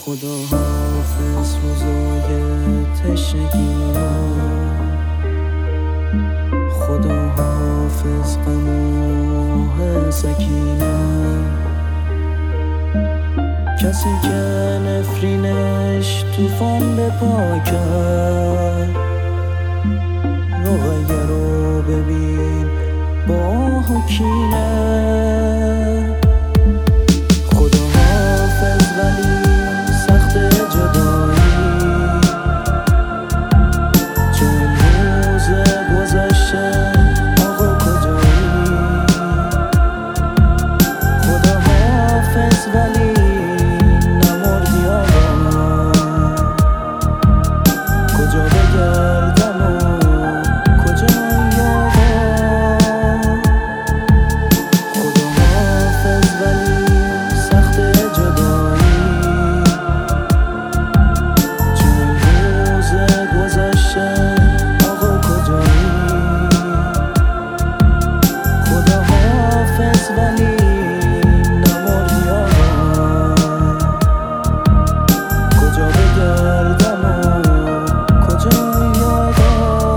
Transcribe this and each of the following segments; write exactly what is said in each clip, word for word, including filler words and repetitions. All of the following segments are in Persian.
خدا حافظ روزای تشنگینا، خدا حافظ غم و سکینه، کسی که نفرینش توفان به پا کرد، رقیه رو ببین با آه و کینه. خدا حافظ ولی سخت جدایی، چون روز گذشته آقا کجایی. خدا حافظ ولی نمردی آقا، کجا بگردم و کجایی آقا. خدا حافظ ولی سخت جدایی، چون روز گذشته آقا کجایی. خدا حافظ ولی نمردی آقا، کجا بگردم و کجایی آقا.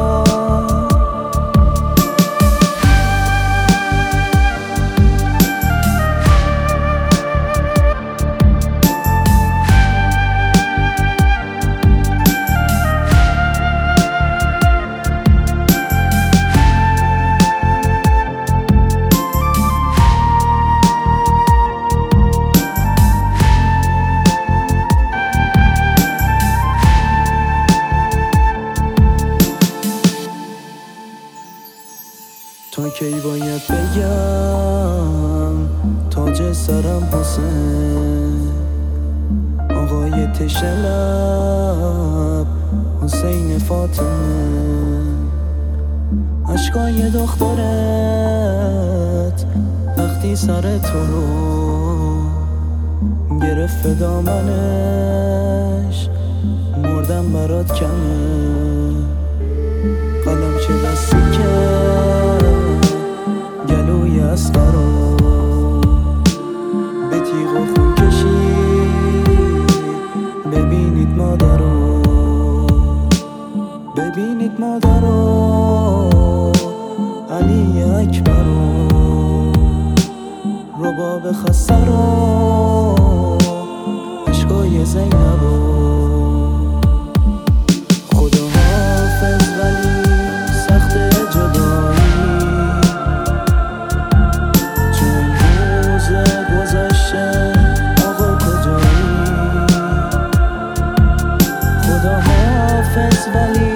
تا کی باید بگم تاج سرم حسین، آقای تشنه لب حسین فاطمه. اشکای دخترت وقتی سر تو رو گرفت دامنش، مردم برات کمه. قلم چه دستی که گلوی اصغر رو به تیغ و خون کشید. ببینید مادر رو، ببینید مادر رو، علی اکبر رو، رباب خسته رو، عشقای زینب رو. خدا حافظ ولی سخت جدایی، چون روز گذشته آقا کجایی. خدا حافظ ولی